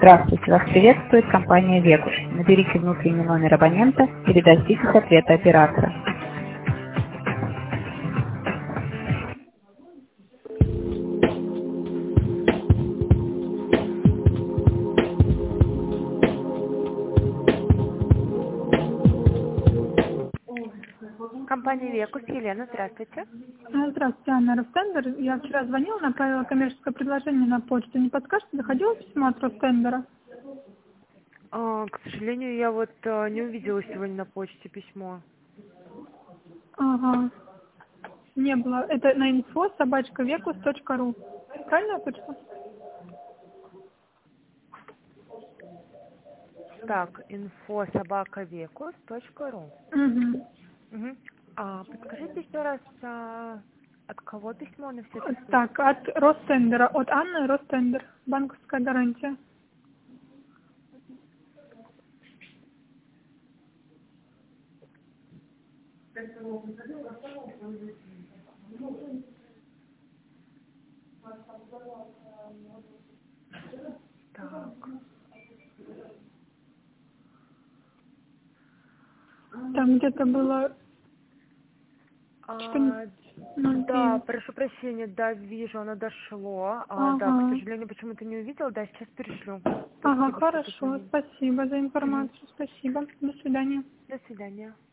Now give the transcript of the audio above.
Здравствуйте, вас приветствует компания Векус. Наберите внутренний номер абонента или дождитесь ответа оператора. Компания Векус, Елена, здравствуйте. Здравствуйте, Анна Ростендер. Я вчера звонила, направила коммерческое предложение на почту. Не подскажете, доходило письмо от Ростендера? К сожалению, я не увидела сегодня на почте письмо. Ага. Не было. Это на info@vecus.ru. Правильно я почта? Так, info@vecus.ru. Угу. Угу. Подскажите еще раз, от кого письмо на всякий случай? Так, от Ростендера. От Анны Ростендер. Банковская гарантия. Так. Там где-то было... Да, прошу прощения, да, вижу, оно дошло. Да, к Ага. сожалению, почему-то не увидела, да, сейчас перешлю. Ага, Спасибо, что хорошо. позвонили. Спасибо за Мгм. информацию. Спасибо. До свидания. До свидания.